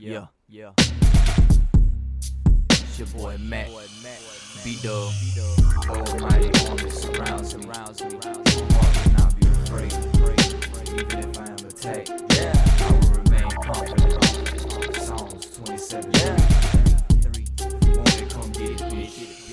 Yeah. It's your boy Matt. B-Dub. Almighty army surrounds me. My heart will not be afraid. Even if I am attacked, I will remain confident. Psalms 27. You want it, come get it, bitch.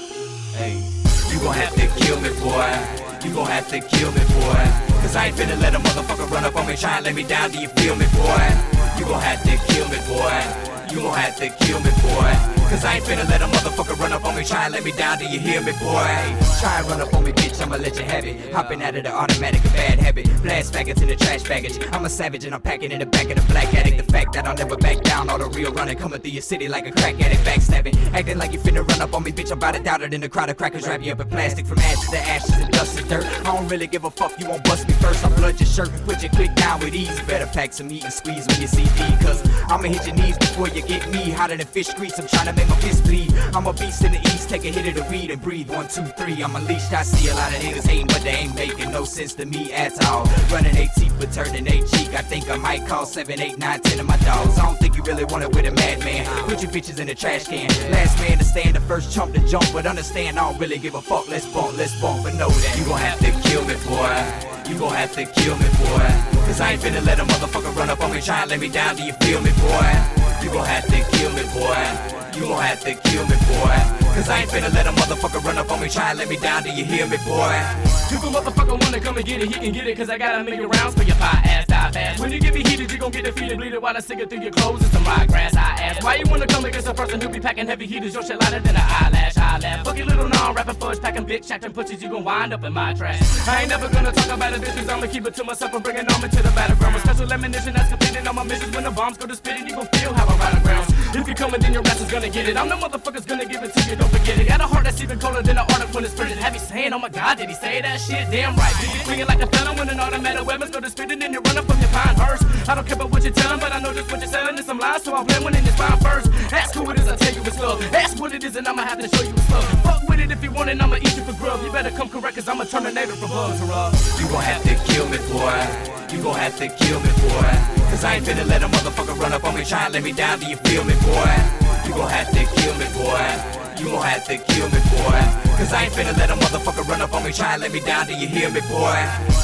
Hey, you gon' have to kill me, boy. You gon' have to kill me, boy. Cause I ain't finna let a motherfucker run up on me, try and lay me down. Do you feel me, boy? You gon' have to kill me, boy. You gon' have to kill me, boy. Cause I ain't finna let a motherfucker run up on me, try and lay me down. Do you hear me, boy? Try and run up on me, bitch, I'ma let you have it. Hopping out of the automatic, a bad habit. Blast faggots in the trash baggage. I'm a savage and I'm packing in the back of the black attic. The fact that I'll never back down, all the real running, coming through your city like a crack addict, backstabbing. Acting like you finna run up on me, bitch, I'm about to doubt it. In the crowd of crackers, wrap you up in plastic. From ashes to ashes and dust and dirt. I don't really give a fuck, you won't bust me first. I'll flood your shirt and put your click down with ease. Better pack some meat and squeeze when you see D. Cause I'ma hit your knees before you get me. Hotter than fish grease, I'm trying to make my fist bleed. I'm a beast in the east, take a hit of the weed and breathe. 1, 2, 3, I'm unleashed. I see a lot of niggas hating, but they ain't making no sense to me at all. Running 8 teeth but turning 8 cheek. I think I might call 7, 8, 9, 10 of my dogs. I don't think you really want it with a madman. Put your bitches in the trash can. Last man to stand, the first chump to jump. But understand, I don't really give a fuck. Let's bump. But know that you gon' have to kill me, boy. You gon' have to kill me, boy. Cause I ain't finna let a motherfucker run up on me, try and lay me down. Do you feel me, boy? You gon' have to kill me, boy. You gon' have to kill me, boy. Cause I ain't finna let a motherfucker run up on me, try and let me down. Do you hear me, boy? If a motherfucker wanna come and get it, he can get it. Cause I got a million rounds for your pie ass, die fast. When you get me heated, you gon' get defeated, bleeding while I sing it through your clothes and some ryegrass. I ask, why you wanna come against a person who be packing heavy heaters? Your shit lighter than an eyelash. I laugh. Fuck your little non-rapping fudge, packing big shacking pussies, you gon' wind up in my trash. I ain't never gonna talk about a bitch, cause I'ma keep it to myself and bring it on me to the battleground. With special ammunition that's completed on my missions. When the bombs go to spitting, you gon' feel how I ride the ground. If you coming, then your ass is gonna get it. I'm the motherfucker's gonna give it to you, don't forget it. Got a heart that's even colder than an arctic when it's printed. Have you saying, oh my god, did he say that shit? Damn right. Did you swing it like a felon when an automatic weapons go to spitting and you run up from your pine hearse? I don't care about what you're telling, but I know just what you're selling is some lies, so I'll blend one in this fine first. Ask who it is, I'll tell you it's love. Ask what it is, and I'ma have to show you it's love. Fuck with it if you want it, I'ma eat you for grub. You better come correct, cause I'm a Terminator for bugs or You gon' have to kill me, boy. You gon' have to kill me, boy. Cause I ain't finna let a motherfucker run up on me, try and lay me down. Do you feel me, boy? You gon' have to kill me, boy. You gon' have to kill me, boy. Cause I ain't finna let a motherfucker run up on me, try and lay me down. Do you hear me, boy?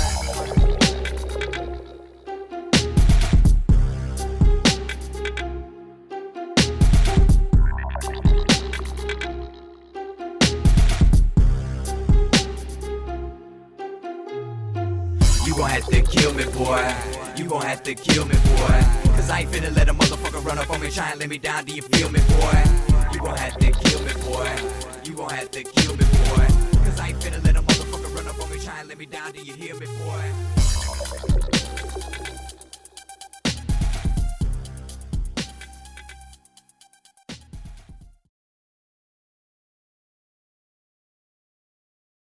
You gon' have to kill me, boy. You gon' have to kill me, boy. Cause I ain't finna let a motherfucker run up on me, try and lay me down. Do you feel me, boy? You gon' have to kill me, boy. You gon' have to kill me, boy. Cause I ain't finna let a motherfucker run up on me, try and lay me down. Do you hear me, boy?